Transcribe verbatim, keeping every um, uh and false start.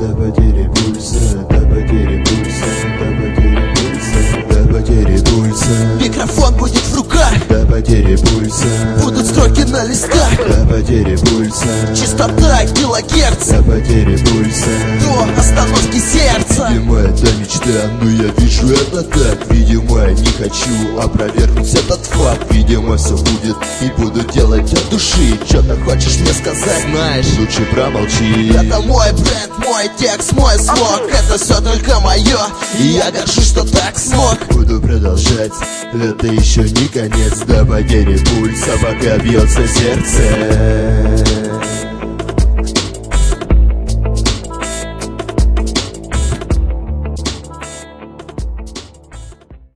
до потери пульса, до потери пульса, до потери пульса, до потери пульса. Микрофон будет в руках, до потери пульса, будут строки на листах, до потери пульса, частота килогерц, до потери пульса, до остановки сердца. Видимо, это мечта, но я вижу это так. Видимо, я не хочу опровергнуть этот факт. Видимо, все будет и буду делать от души. Что ты хочешь мне сказать? Знаешь, лучше промолчи. Это мой бренд, мой текст, мой слог. Это все только мое, и я горжусь, что так смог. Буду продолжать, это еще не конец. До потери пульса, пока бьется сердце.